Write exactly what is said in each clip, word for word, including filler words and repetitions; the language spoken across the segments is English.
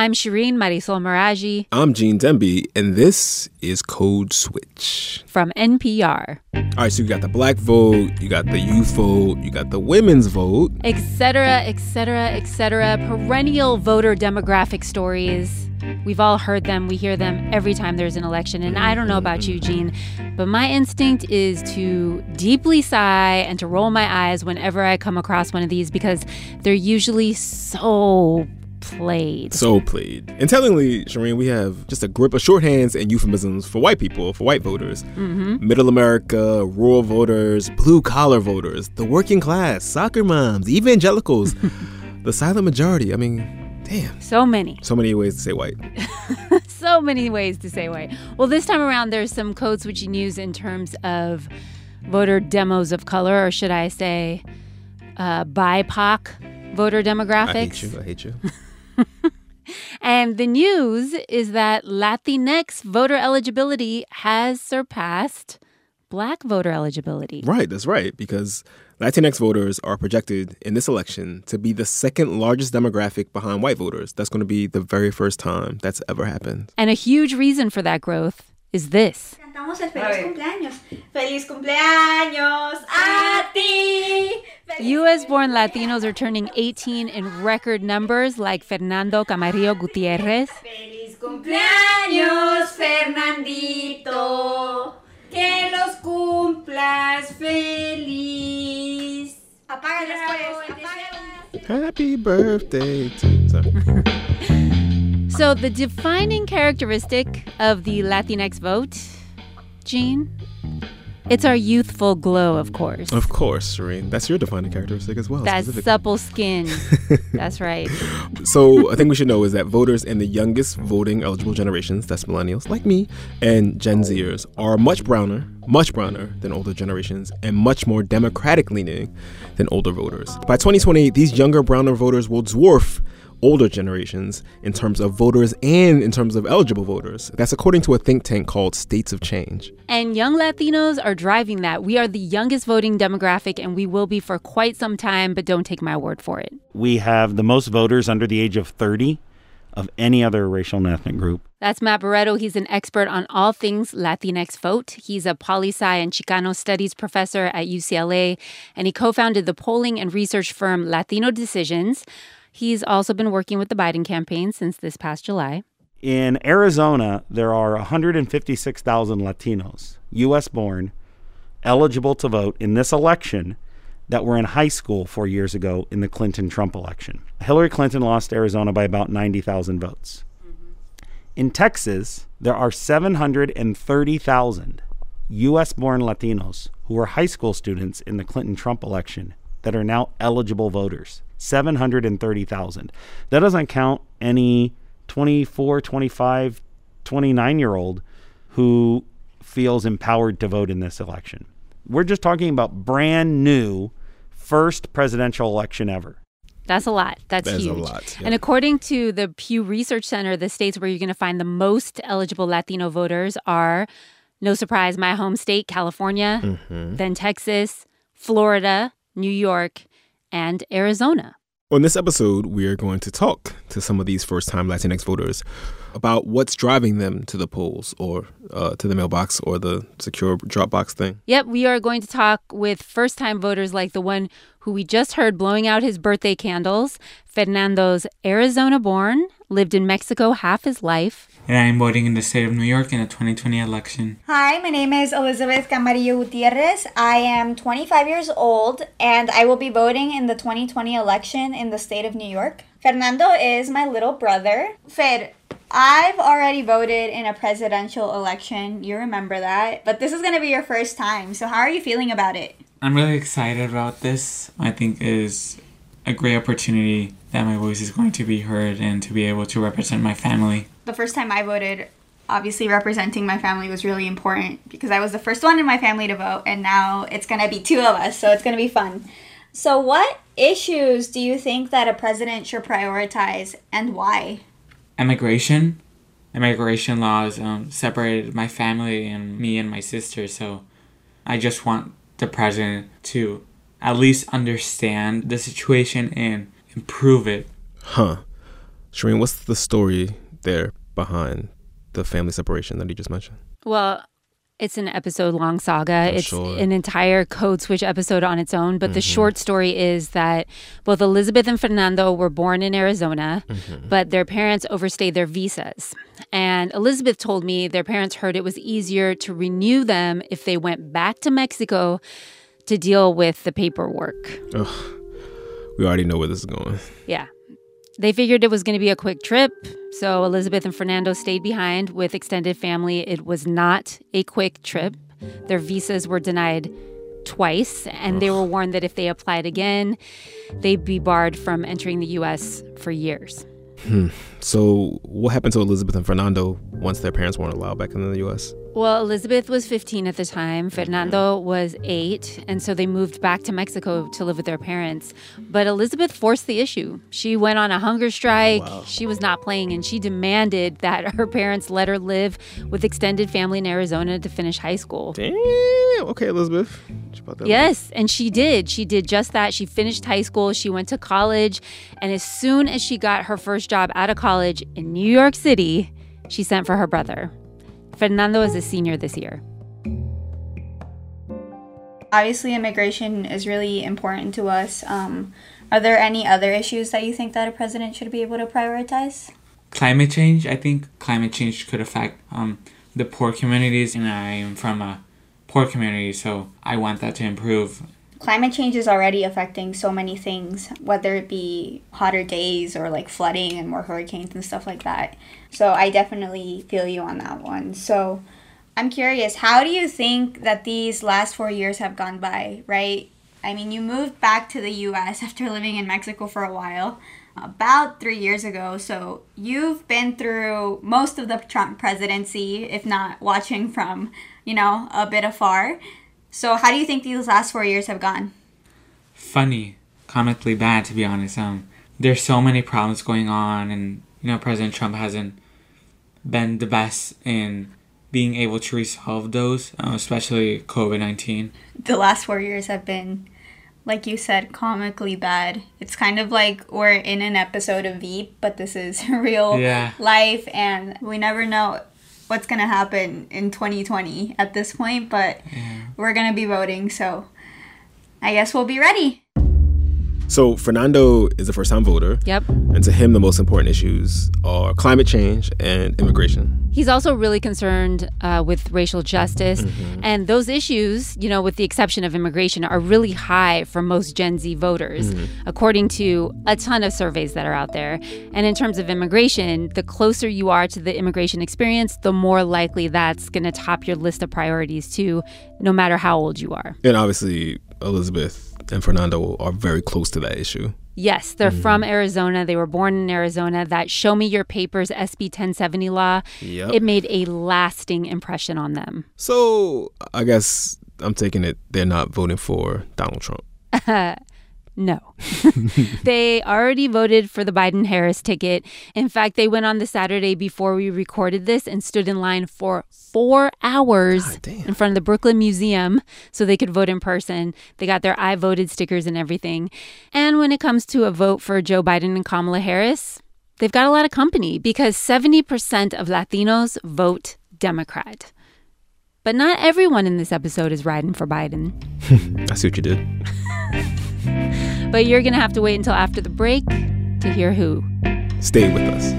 I'm Shireen Marisol Meraji. I'm Gene Demby, and this is Code Switch. From N P R. All right, so you got the black vote, you got the youth vote, you got the women's vote. Et cetera, et cetera, et cetera. Perennial voter demographic stories. We've all heard them. We hear them every time there's an election. And I don't know about you, Gene, but my instinct is to deeply sigh and to roll my eyes whenever I come across one of these because they're usually so played. So played. And tellingly, Shireen, we have just a grip of shorthands and euphemisms for white people, for white voters. Mm-hmm. Middle America, rural voters, blue-collar voters, the working class, soccer moms, evangelicals, the silent majority. I mean, damn. So many. So many ways to say white. So many ways to say white. Well, this time around, there's some code switching news in terms of voter demos of color, or should I say uh, B I P O C voter demographics. I hate you. I hate you. And the news is that Latinx voter eligibility has surpassed black voter eligibility. Right, that's right, because Latinx voters are projected in this election to be the second largest demographic behind white voters. That's going to be the very first time that's ever happened. And a huge reason for that growth is this. Cantamos el feliz cumpleaños. Feliz cumpleaños a ti. U S-born Latinos are turning eighteen in record numbers, like Fernando Camarillo Gutierrez. Feliz cumpleaños, Fernandito. Que los cumplas feliz. Apágalas, pues. Happy birthday to... Sorry. So the defining characteristic of the Latinx vote, Gene, it's our youthful glow, of course. Of course, Shireen. That's your defining characteristic as well. That supple skin. That's right. So a thing we should know is that voters in the youngest voting eligible generations, that's millennials like me, and Gen Zers, are much browner, much browner than older generations and much more Democratic leaning than older voters. By twenty twenty, these younger, browner voters will dwarf older generations in terms of voters and in terms of eligible voters. That's according to a think tank called States of Change. And young Latinos are driving that. We are the youngest voting demographic, and we will be for quite some time, but don't take my word for it. We have the most voters under the age of thirty of any other racial and ethnic group. That's Matt Barreto. He's an expert on all things Latinx vote. He's a poli-sci and Chicano studies professor at U C L A, and he co-founded the polling and research firm Latino Decisions. He's also been working with the Biden campaign since this past July. In Arizona, there are one hundred fifty-six thousand Latinos, U S-born, eligible to vote in this election that were in high school four years ago in the Clinton-Trump election. Hillary Clinton lost Arizona by about ninety thousand votes. Mm-hmm. In Texas, there are seven hundred thirty thousand U S-born Latinos who were high school students in the Clinton-Trump election that are now eligible voters. seven hundred thirty thousand. That doesn't count any twenty-four, twenty-five, twenty-nine-year-old who feels empowered to vote in this election. We're just talking about brand new first presidential election ever. That's a lot. That's That's huge. a lot. Yeah. And according to the Pew Research Center, the states where you're going to find the most eligible Latino voters are, no surprise, my home state, California, mm-hmm. then Texas, Florida, New York, and Arizona. On this episode, we're going to talk to some of these first-time Latinx voters about what's driving them to the polls or uh, to the mailbox or the secure drop box thing. Yep, we are going to talk with first-time voters like the one who we just heard blowing out his birthday candles. Fernando's Arizona-born, lived in Mexico half his life. And I'm voting in the state of New York in the twenty twenty election. Hi, my name is Elizabeth Camarillo Gutierrez. I am twenty-five years old, and I will be voting in the twenty twenty election in the state of New York. Fernando is my little brother. Fer, I've already voted in a presidential election. You remember that. But this is going to be your first time. So how are you feeling about it? I'm really excited about this. I think it is a great opportunity that my voice is going to be heard and to be able to represent my family. The first time I voted, obviously representing my family was really important because I was the first one in my family to vote, and now it's going to be two of us, so it's going to be fun. So what issues do you think that a president should prioritize, and why? Immigration. Immigration laws um, separated my family and me and my sister, so I just want the president to at least understand the situation and improve it. Huh. Shireen, what's the story there behind the family separation that you just mentioned? Well, it's an episode-long saga. I'm it's sure. an entire Code Switch episode on its own. But Mm-hmm. the short story is that both Elizabeth and Fernando were born in Arizona, Mm-hmm. but their parents overstayed their visas. And Elizabeth told me their parents heard it was easier to renew them if they went back to Mexico to deal with the paperwork. Ugh, we already know where this is going. Yeah. They figured it was going to be a quick trip, so Elizabeth and Fernando stayed behind with extended family. It was not a quick trip. Their visas were denied twice, and they were warned that if they applied again, they'd be barred from entering the U S for years. Hmm. So what happened to Elizabeth and Fernando once their parents weren't allowed back into the U S? Well, Elizabeth was fifteen at the time. Fernando was eight. And so they moved back to Mexico to live with their parents. But Elizabeth forced the issue. She went on a hunger strike. Wow. She was not playing, and she demanded that her parents let her live with extended family in Arizona to finish high school. Damn. Okay, Elizabeth. What about that? Yes, and she did. She did just that. She finished high school. She went to college. And as soon as she got her first job out of college in New York City, she sent for her brother. Fernando is a senior this year. Obviously, immigration is really important to us. Um, are there any other issues that you think that a president should be able to prioritize? Climate change, I think climate change could affect um, the poor communities, and I am from a poor community, so I want that to improve. Climate change is already affecting so many things, whether it be hotter days or like flooding and more hurricanes and stuff like that. So I definitely feel you on that one. So I'm curious, how do you think that these last four years have gone by, right? I mean, you moved back to the U S after living in Mexico for a while, about three years ago. So you've been through most of the Trump presidency, if not watching from, you know, a bit afar. So how do you think these last four years have gone? Funny, comically bad, to be honest. Um, there's so many problems going on, and you know, President Trump hasn't been the best in being able to resolve those, uh, especially COVID nineteen. The last four years have been, like you said, comically bad. It's kind of like we're in an episode of Veep, but this is real Yeah. life, and we never know what's going to happen in twenty twenty at this point, but Yeah. we're going to be voting, so I guess we'll be ready. So Fernando is a first-time voter. Yep. And to him, the most important issues are climate change and immigration. He's also really concerned uh, with racial justice. Mm-hmm. And those issues, you know, with the exception of immigration, are really high for most Gen Z voters, Mm-hmm. according to a ton of surveys that are out there. And in terms of immigration, the closer you are to the immigration experience, the more likely that's going to top your list of priorities, too, no matter how old you are. And obviously, Elizabeth and Fernando are very close to that issue. Yes, they're Mm-hmm. from Arizona. They were born in Arizona. That Show Me Your Papers S B ten seventy law, Yep. it made a lasting impression on them. So I guess I'm taking it they're not voting for Donald Trump. No. They already voted for the Biden-Harris ticket. In fact, they went on the Saturday before we recorded this and stood in line for four hours God damn. in front of the Brooklyn Museum so they could vote in person. They got their I voted stickers and everything. And when it comes to a vote for Joe Biden and Kamala Harris, they've got a lot of company because seventy percent of Latinos vote Democrat. But not everyone in this episode is riding for Biden. I see what you did. But you're going to have to wait until after the break to hear who. Stay with us.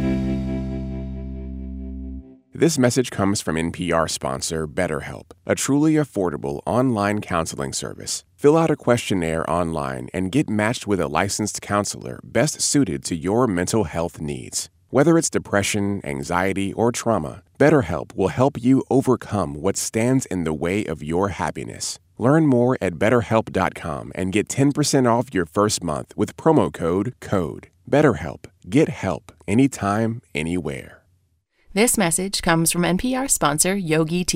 This message comes from N P R sponsor BetterHelp, a truly affordable online counseling service. Fill out a questionnaire online and get matched with a licensed counselor best suited to your mental health needs. Whether it's depression, anxiety, or trauma, BetterHelp will help you overcome what stands in the way of your happiness. Learn more at better help dot com and get ten percent off your first month with promo code CODE. BetterHelp. Get help anytime, anywhere. This message comes from N P R sponsor Yogi Tea.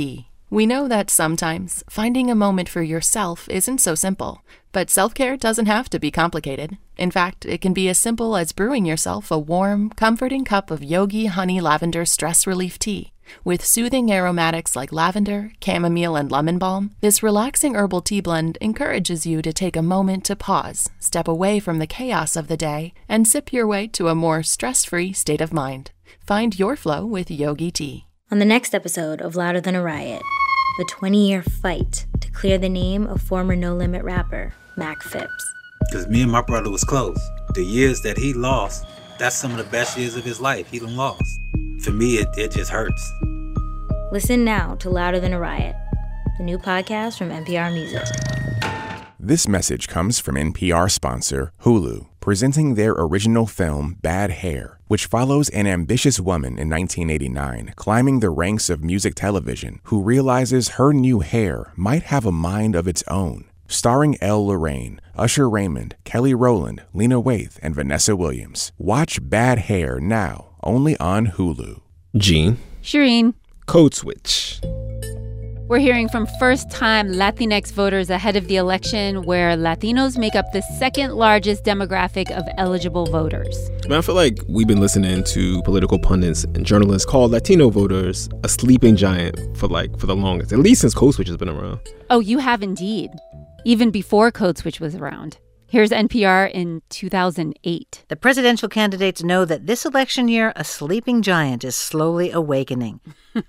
We know that sometimes finding a moment for yourself isn't so simple, but self-care doesn't have to be complicated. In fact, it can be as simple as brewing yourself a warm, comforting cup of Yogi Honey Lavender Stress Relief Tea. With soothing aromatics like lavender, chamomile, and lemon balm, this relaxing herbal tea blend encourages you to take a moment to pause, step away from the chaos of the day, and sip your way to a more stress-free state of mind. Find your flow with Yogi Tea. On the next episode of Louder Than a Riot, the twenty-year fight to clear the name of former No Limit rapper Mac Phipps. Because me and my brother was close. The years that he lost, that's some of the best years of his life he done lost. For me, it, it just hurts. Listen now to Louder Than a Riot, the new podcast from N P R Music. This message comes from N P R sponsor Hulu, presenting their original film Bad Hair, which follows an ambitious woman in nineteen eighty-nine climbing the ranks of music television who realizes her new hair might have a mind of its own. Starring Elle Lorraine, Usher Raymond, Kelly Rowland, Lena Waithe, and Vanessa Williams. Watch Bad Hair now, only on Hulu. Gene. Shireen. Code Switch. We're hearing from first-time Latinx voters ahead of the election, where Latinos make up the second largest demographic of eligible voters. Man, I feel like we've been listening to political pundits and journalists call Latino voters a sleeping giant for like for the longest, at least since Code Switch has been around. Oh, you have indeed. Even before Code Switch was around. Here's N P R in two thousand eight. The presidential candidates know that this election year, a sleeping giant is slowly awakening.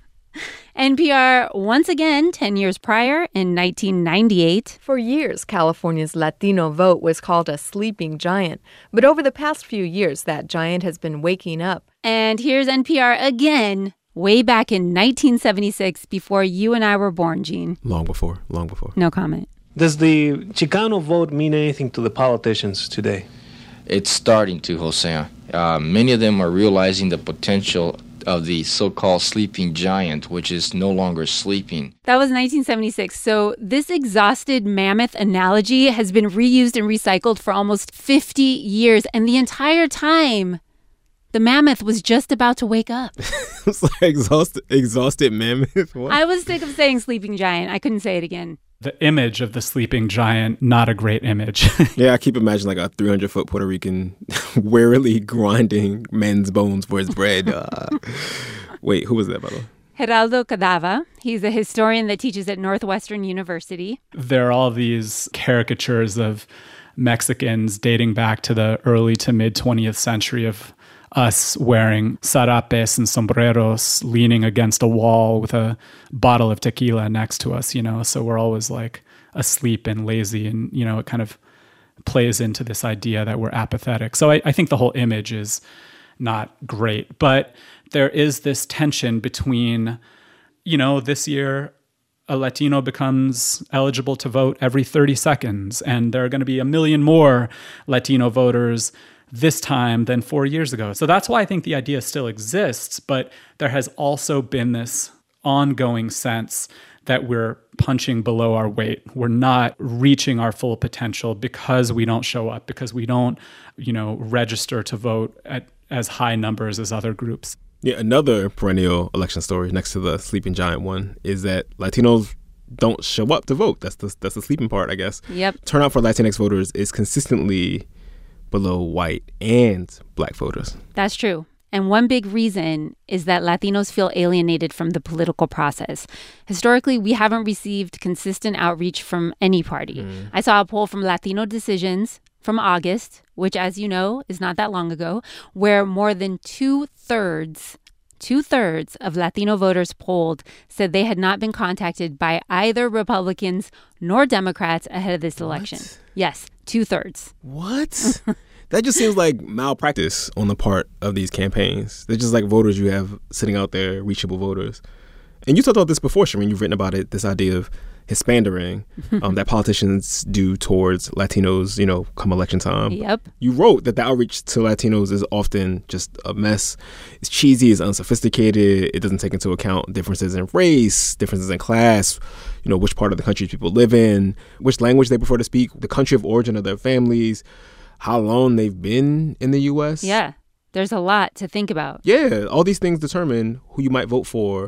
N P R, once again, ten years prior, in nineteen ninety-eight. For years, California's Latino vote was called a sleeping giant. But over the past few years, that giant has been waking up. And here's N P R again, way back in nineteen seventy-six, before you and I were born, Gene. Long before, long before. No comment. Does the Chicano vote mean anything to the politicians today? It's starting to, Jose. Uh, many of them are realizing the potential of the so-called sleeping giant, which is no longer sleeping. That was nineteen seventy-six. So this exhausted mammoth analogy has been reused and recycled for almost fifty years. And the entire time, the mammoth was just about to wake up. It's like exhausted, exhausted mammoth. What? I was sick of saying sleeping giant. I couldn't say it again. The image of the sleeping giant, not a great image. Yeah, I keep imagining like a three hundred foot Puerto Rican warily grinding men's bones for his bread. Uh, wait, who was that, by the way? Geraldo Cadava. He's a historian that teaches at Northwestern University. There are all these caricatures of Mexicans dating back to the early to mid twentieth century of us wearing sarapes and sombreros, leaning against a wall with a bottle of tequila next to us, you know, so we're always like asleep and lazy, and, you know, it kind of plays into this idea that we're apathetic. So I, I think the whole image is not great, but there is this tension between, you know, this year a Latino becomes eligible to vote every thirty seconds, and there are going to be a million more Latino voters this time than four years ago. So that's why I think the idea still exists, but there has also been this ongoing sense that we're punching below our weight. We're not reaching our full potential because we don't show up, because we don't, you know, register to vote at as high numbers as other groups. Yeah, another perennial election story next to the sleeping giant one is that Latinos don't show up to vote. That's the, that's the sleeping part, I guess. Yep. Turnout for Latinx voters is consistently below white and black voters. That's true. And one big reason is that Latinos feel alienated from the political process. Historically, we haven't received consistent outreach from any party. Mm. I saw a poll from Latino Decisions from August, which, as you know, is not that long ago, where more than two-thirds, two-thirds of Latino voters polled said they had not been contacted by either Republicans nor Democrats ahead of this election. What? Yes, two-thirds. What? That just seems like malpractice on the part of these campaigns. They're just like voters you have sitting out there, reachable voters. And you talked about this before, Shireen. You've written about it, this idea of Hispandering um, that politicians do towards Latinos, you know, come election time. Yep. You wrote that the outreach to Latinos is often just a mess. It's cheesy, it's unsophisticated. It doesn't take into account differences in race, differences in class, you know, which part of the country people live in, which language they prefer to speak, the country of origin of their families, how long they've been in the U S. Yeah, there's a lot to think about. Yeah, all these things determine who you might vote for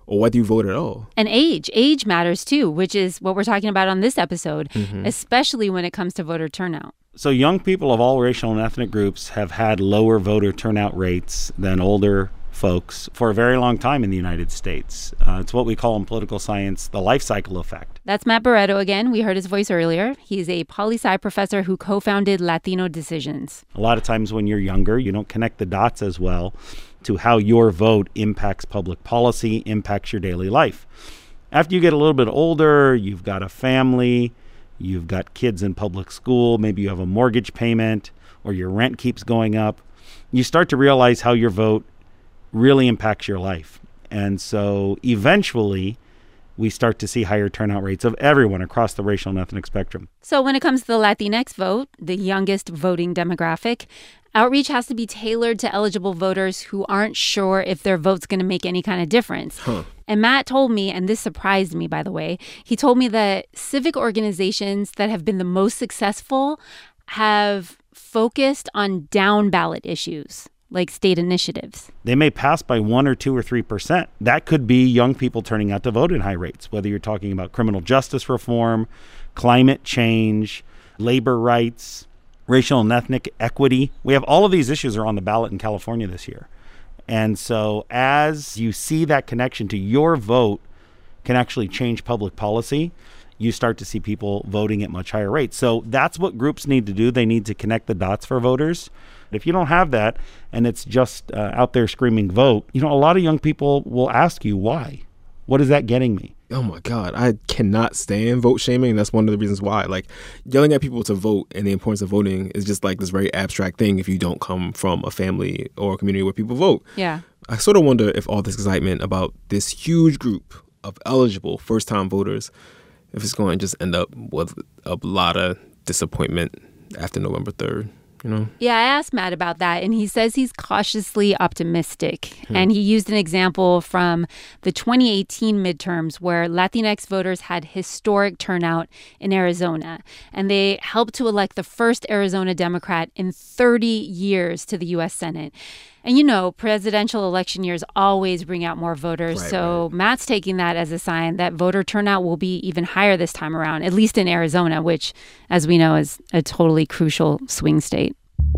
or whether you vote at all. And age. Age matters too, which is what we're talking about on this episode, Mhm. especially when it comes to voter turnout. So young people of all racial and ethnic groups have had lower voter turnout rates than older folks for a very long time in the United States. Uh, it's what we call in political science the life cycle effect. That's Matt Barreto again. We heard his voice earlier. He's a poli-sci professor who co-founded Latino Decisions. A lot of times when you're younger, you don't connect the dots as well to how your vote impacts public policy, impacts your daily life. After you get a little bit older, you've got a family, you've got kids in public school, maybe you have a mortgage payment or your rent keeps going up, you start to realize how your vote really impacts your life. And so eventually we start to see higher turnout rates of everyone across the racial and ethnic spectrum. So when it comes to the Latinx vote, the youngest voting demographic, outreach has to be tailored to eligible voters who aren't sure if their vote's going to make any kind of difference. Huh. And Matt told me, and this surprised me, by the way, he told me that civic organizations that have been the most successful have focused on down ballot issues, like state initiatives. They may pass by one or two or three percent. That could be young people turning out to vote in high rates, whether you're talking about criminal justice reform, climate change, labor rights, racial and ethnic equity. We have all of these issues are on the ballot in California this year. And so as you see that connection to your vote can actually change public policy, you start to see people voting at much higher rates. So that's what groups need to do. They need to connect the dots for voters. If you don't have that and it's just uh, out there screaming vote, you know, a lot of young people will ask you why. What is that getting me? Oh my God, I cannot stand vote shaming. That's one of the reasons why. Like, yelling at people to vote and the importance of voting is just like this very abstract thing if you don't come from a family or a community where people vote. Yeah. I sort of wonder if all this excitement about this huge group of eligible first-time voters, if it's going to just end up with a lot of disappointment after November third. You know? Yeah, I asked Matt about that, and he says he's cautiously optimistic. Hmm. And he used an example from the twenty eighteen midterms where Latinx voters had historic turnout in Arizona. And they helped to elect the first Arizona Democrat in thirty years to the U S Senate. And, you know, presidential election years always bring out more voters. Right, so right. Matt's taking that as a sign that voter turnout will be even higher this time around, at least in Arizona, which, as we know, is a totally crucial swing state.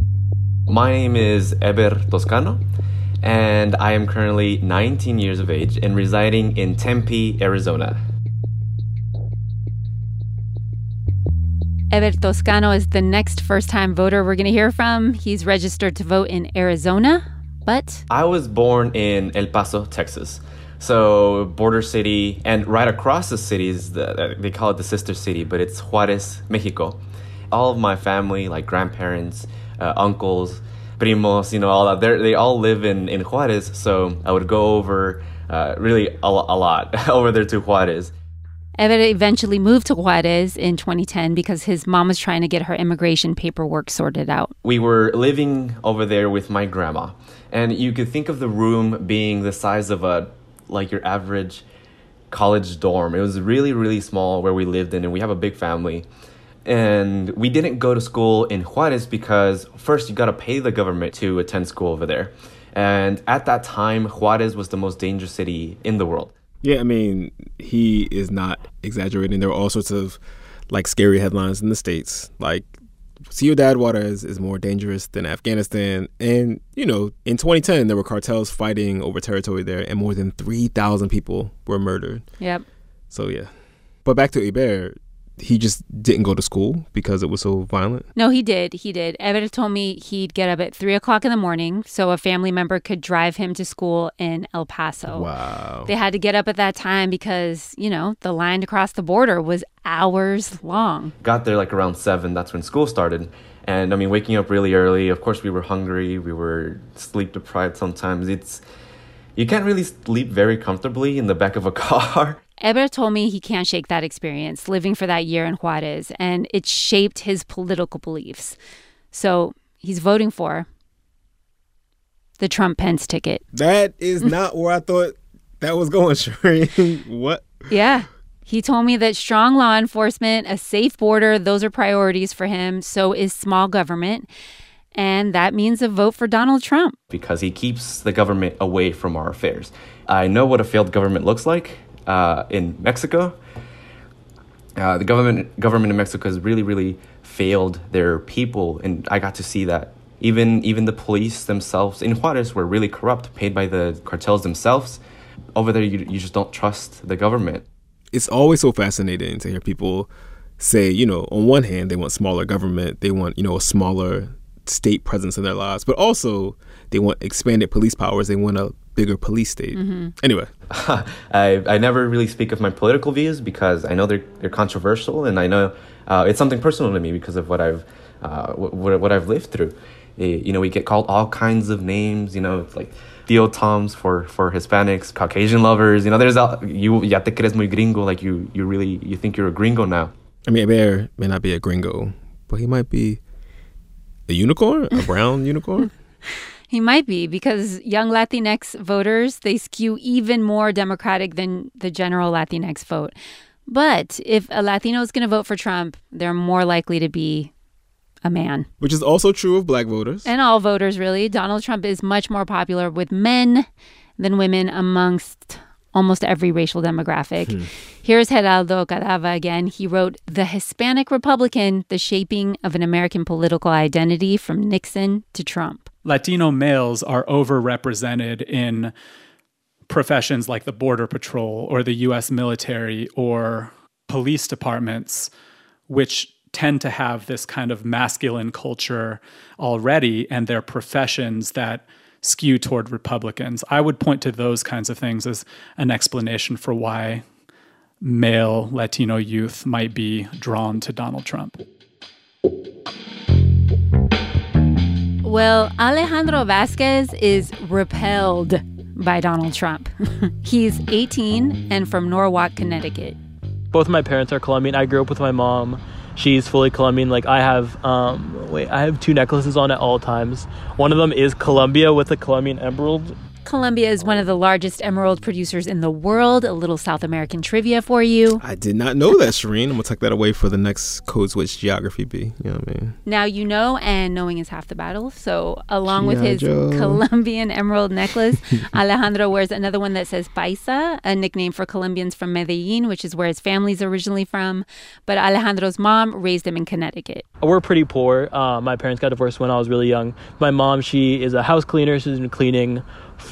My name is Eber Toscano, and I am currently nineteen years of age and residing in Tempe, Arizona. Eber Toscano is the next first-time voter we're going to hear from. He's registered to vote in Arizona, but... I was born in El Paso, Texas. So, border city, and right across the city is, the, they call it the sister city, but it's Juarez, Mexico. All of my family, like grandparents, uh, uncles, primos, you know, all that, they all live in, in Juarez. So, I would go over uh, really a, a lot over there to Juarez. Eber eventually moved to Juarez in twenty ten because his mom was trying to get her immigration paperwork sorted out. We were living over there with my grandma, and you could think of the room being the size of a, like your average college dorm. It was really, really small where we lived in, and we have a big family. And we didn't go to school in Juarez because first you got to pay the government to attend school over there. And at that time, Juarez was the most dangerous city in the world. Yeah, I mean, he is not exaggerating. There are all sorts of, like, scary headlines in the States. Like, Ciudad Juarez is more dangerous than Afghanistan. And, you know, in twenty ten, there were cartels fighting over territory there, and more than three thousand people were murdered. Yep. So, yeah. But back to Eber, he just didn't go to school because it was so violent? No, he did. He did. Eber told me he'd get up at three o'clock in the morning so a family member could drive him to school in El Paso. Wow. They had to get up at that time because, you know, the line to cross the border was hours long. Got there like around seven. That's when school started. And I mean, waking up really early. Of course, we were hungry. We were sleep deprived sometimes. It's you can't really sleep very comfortably in the back of a car. Eber told me he can't shake that experience living for that year in Juarez, and it shaped his political beliefs. So he's voting for the Trump-Pence ticket. That is not where I thought that was going, Shireen. What? Yeah. He told me that strong law enforcement, a safe border, those are priorities for him. So is small government. And that means a vote for Donald Trump. Because he keeps the government away from our affairs. I know what a failed government looks like uh, in Mexico. Uh, the government government in Mexico has really, really failed their people. And I got to see that. Even even the police themselves in Juarez were really corrupt, paid by the cartels themselves. Over there, you you just don't trust the government. It's always so fascinating to hear people say, you know, on one hand, they want smaller government. They want, you know, a smaller state presence in their lives. But also, they want expanded police powers. They want a bigger police state. Mm-hmm. Anyway. I, I never really speak of my political views because I know they're, they're controversial. And I know uh, it's something personal to me because of what I've, uh, what, what I've lived through. You know, we get called all kinds of names, you know, it's like Tío Toms for, for Hispanics, Caucasian lovers. You know, there's, a, you ya te crees muy gringo, like you, you really, you think you're a gringo now. I mean, Bear may not be a gringo, but he might be a unicorn, a brown unicorn. He might be, because young Latinx voters, they skew even more Democratic than the general Latinx vote. But if a Latino is going to vote for Trump, they're more likely to be a man. Which is also true of black voters. And all voters, really. Donald Trump is much more popular with men than women amongst almost every racial demographic. Hmm. Here's Geraldo Cadava again. He wrote, "The Hispanic Republican, the shaping of an American political identity from Nixon to Trump." Latino males are overrepresented in professions like the Border Patrol or the U S military or police departments, which tend to have this kind of masculine culture already, and they're professions that skew toward Republicans. I would point to those kinds of things as an explanation for why male Latino youth might be drawn to Donald Trump. Well, Alejandro Vasquez is repelled by Donald Trump. He's eighteen and from Norwalk, Connecticut. Both of my parents are Colombian. I grew up with my mom. She's fully Colombian. Like I have, um, wait, I have two necklaces on at all times. One of them is Colombia with a Colombian emerald. Colombia is one of the largest emerald producers in the world. A little South American trivia for you. I did not know that, Shireen. I'm going to tuck that away for the next Code Switch Geography B. You know what I mean? Now you know, and knowing is half the battle. So along G I with his Joe. Colombian emerald necklace, Alejandro wears another one that says Paisa, a nickname for Colombians from Medellin, which is where his family's originally from. But Alejandro's mom raised him in Connecticut. We're pretty poor. Uh, my parents got divorced when I was really young. My mom, she is a house cleaner. She's been cleaning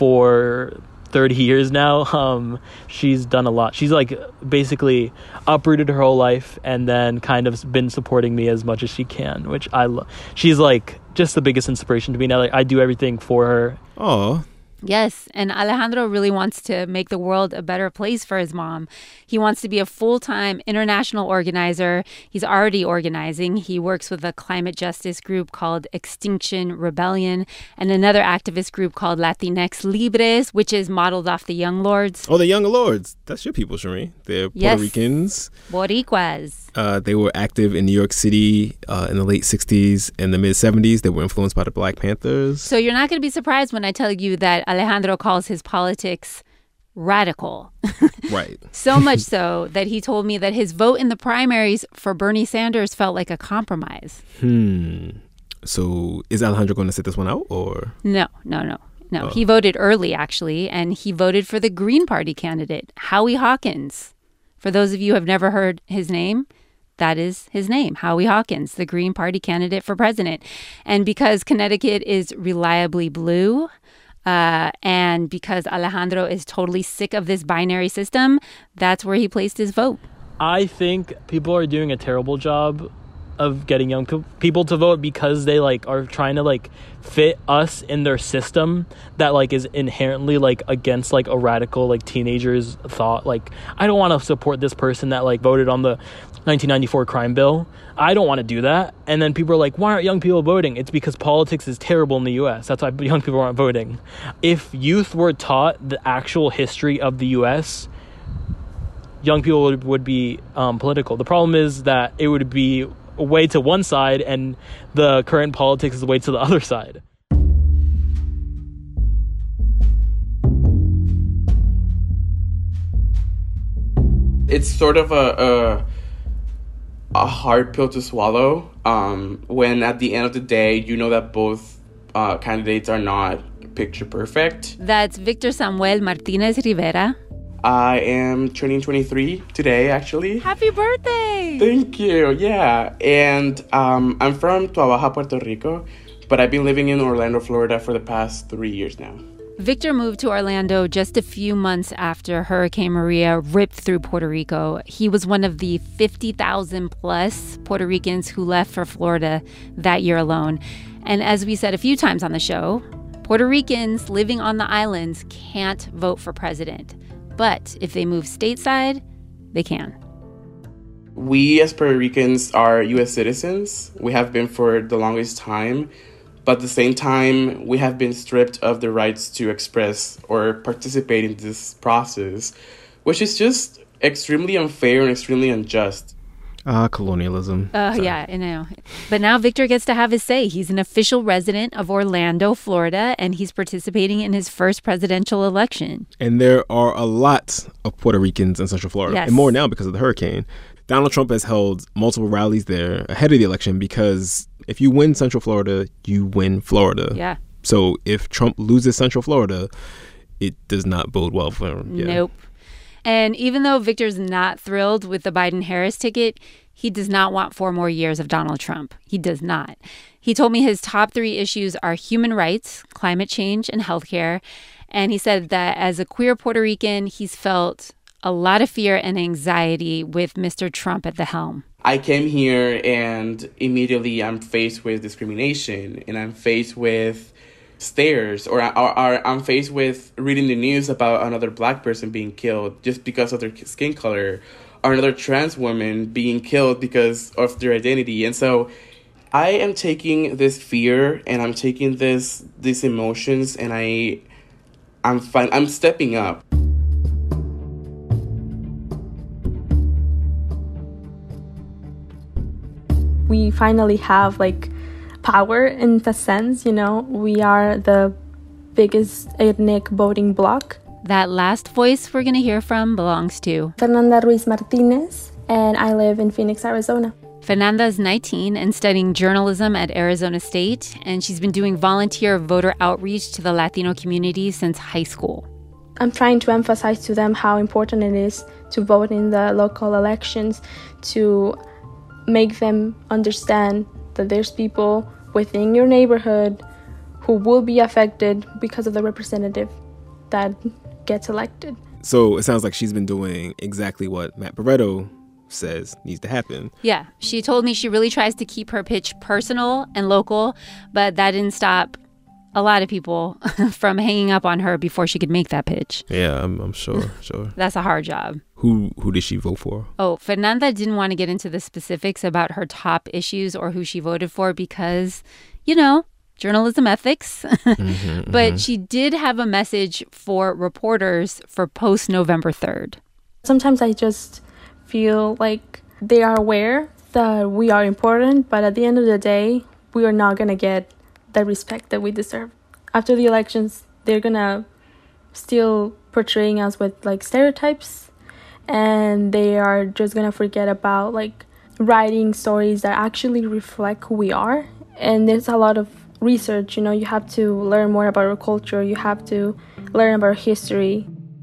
for thirty years now. Um, she's done a lot. She's like basically uprooted her whole life and then kind of been supporting me as much as she can, which I love. She's like just the biggest inspiration to me now. Like I do everything for her. Oh. Yes, and Alejandro really wants to make the world a better place for his mom. He wants to be a full-time international organizer. He's already organizing. He works with a climate justice group called Extinction Rebellion and another activist group called Latinx Libres, which is modeled off the Young Lords. Oh, the Young Lords. That's your people, Shireen. They're Puerto Yes. Ricans. Boricuas. Uh, they were active in New York City uh, in the late sixties and the mid-seventies. They were influenced by the Black Panthers. So you're not going to be surprised when I tell you that Alejandro calls his politics radical. Right. So much so that he told me that his vote in the primaries for Bernie Sanders felt like a compromise. Hmm. So is Alejandro going to sit this one out, or? No, no, no. No, Oh. he voted early, actually, and he voted for the Green Party candidate, Howie Hawkins. For those of you who have never heard his name, that is his name, Howie Hawkins, the Green Party candidate for president. And because Connecticut is reliably blue, uh, and because Alejandro is totally sick of this binary system, that's where he placed his vote. I think people are doing a terrible job of getting young pe- people to vote because they like are trying to like fit us in their system that like is inherently like against like a radical like teenager's thought. Like I don't want to support this person that like voted on the nineteen ninety-four crime bill. I don't want to do that. And then people are like, why aren't young people voting? It's because politics is terrible in the U S. That's why young people aren't voting. If youth were taught the actual history of the U S, young people would, would be um, political. The problem is that it would be way to one side and the current politics is way to the other side. It's sort of a, a hard pill to swallow um, when at the end of the day, you know that both uh, candidates are not picture perfect. That's Victor Samuel Martinez Rivera. I am turning twenty-three today, actually. Happy birthday! Thank you. Yeah. And um, I'm from Tua Baja, Puerto Rico, but I've been living in Orlando, Florida for the past three years now. Victor moved to Orlando just a few months after Hurricane Maria ripped through Puerto Rico. He was one of the fifty thousand plus Puerto Ricans who left for Florida that year alone. And as we said a few times on the show, Puerto Ricans living on the islands can't vote for president. But if they move stateside, they can. We as Puerto Ricans are U S citizens. We have been for the longest time. But at the same time, we have been stripped of the rights to express or participate in this process, which is just extremely unfair and extremely unjust. Ah, uh, colonialism. Uh, yeah, I know. But now Victor gets to have his say. He's an official resident of Orlando, Florida, and he's participating in his first presidential election. And there are a lot of Puerto Ricans in Central Florida, yes. and more now because of the hurricane. Donald Trump has held multiple rallies there ahead of the election because if you win Central Florida, you win Florida. Yeah. So if Trump loses Central Florida, it does not bode well for him. Yeah. Nope. And even though Victor's not thrilled with the Biden-Harris ticket, he does not want four more years of Donald Trump. He does not. He told me his top three issues are human rights, climate change, and healthcare. And he said that as a queer Puerto Rican, he's felt a lot of fear and anxiety with Mister Trump at the helm. I came here and immediately I'm faced with discrimination and I'm faced with stares or, or, or I'm faced with reading the news about another black person being killed just because of their skin color or another trans woman being killed because of their identity. And so I am taking this fear and I'm taking this these emotions and I I'm fine I'm stepping up. We finally have like power in the sense, you know, we are the biggest ethnic voting bloc. That last voice we're going to hear from belongs to Fernanda Ruiz Martinez, and I live in Phoenix, Arizona. Fernanda's nineteen and studying journalism at Arizona State, and she's been doing volunteer voter outreach to the Latino community since high school. I'm trying to emphasize to them how important it is to vote in the local elections, to make them understand that there's people within your neighborhood who will be affected because of the representative that gets elected. So it sounds like she's been doing exactly what Matt Barreto says needs to happen. Yeah, she told me she really tries to keep her pitch personal and local, but that didn't stop a lot of people from hanging up on her before she could make that pitch. Yeah, I'm, I'm sure, sure. That's a hard job. Who who did she vote for? Oh, Fernanda didn't want to get into the specifics about her top issues or who she voted for because, you know, journalism ethics. mm-hmm, but mm-hmm. she did have a message for reporters for post-November third. Sometimes I just feel like they are aware that we are important, but at the end of the day, we are not going to get the respect that we deserve. After the elections, they're going to still portraying us with like stereotypes, and they are just going to forget about like writing stories that actually reflect who we are. And there's a lot of research, you know, you have to learn more about our culture, you have to learn about our history.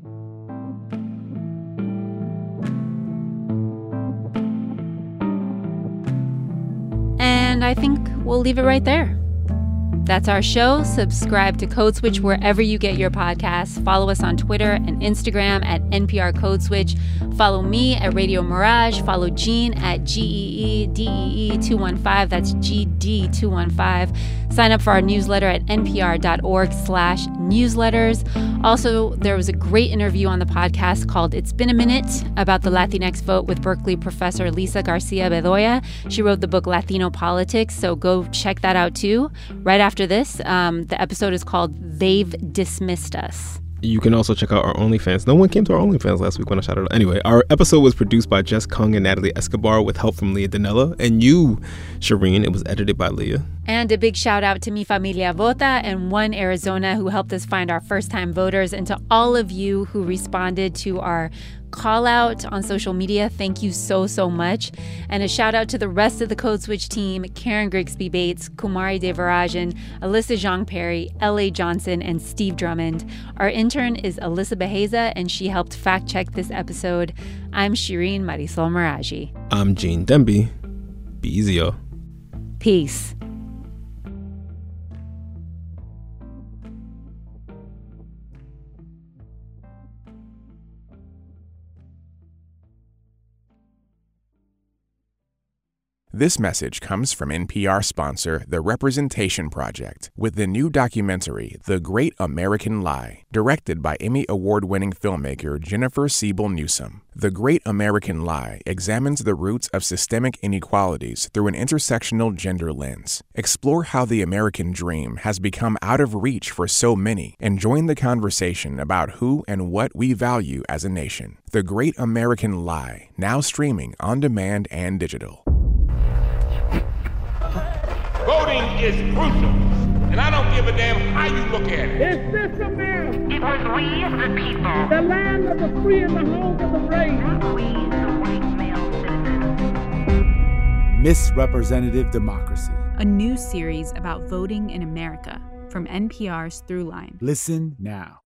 And I think we'll leave it right there. That's our show. Subscribe to Code Switch wherever you get your podcasts. Follow us on Twitter and Instagram at N P R Code Switch. Follow me at Radio Mirage. Follow Jean at G E E D E E two one five. That's G D two one five. Sign up for our newsletter at npr.org slash newsletters. Also, there was a great interview on the podcast called It's Been a Minute about the Latinx vote with Berkeley professor Lisa Garcia Bedoya. She wrote the book Latino Politics, so go check that out too. Right after this, um, the episode is called They've Dismissed Us. You can also check out our OnlyFans. No one came to our OnlyFans last week when I shouted out. Anyway, our episode was produced by Jess Kung and Natalie Escobar with help from Leah Danella. And you, Shireen, it was edited by Leah. And a big shout out to Mi Familia Vota and One Arizona who helped us find our first time voters, and to all of you who responded to our call out on social media. Thank you so, so much. And a shout out to the rest of the Code Switch team, Karen Grigsby Bates, Kumari Devarajan, Alyssa Zhang Perry, L A Johnson, and Steve Drummond. Our intern is Alyssa Beheza, and she helped fact check this episode. I'm Shireen Marisol Meraji. I'm Gene Demby. Be easy, yo. Peace. This message comes from N P R sponsor The Representation Project with the new documentary The Great American Lie, directed by Emmy Award-winning filmmaker Jennifer Siebel Newsom. The Great American Lie examines the roots of systemic inequalities through an intersectional gender lens. Explore how the American dream has become out of reach for so many and join the conversation about who and what we value as a nation. The Great American Lie, now streaming on demand and digital. Voting is crucial, and I don't give a damn how you look at it. Is this America? It was we, the people. The land of the free and the home of the brave. We, the white male citizens. Misrepresentative Democracy. A new series about voting in America from N P R's Throughline. Listen now.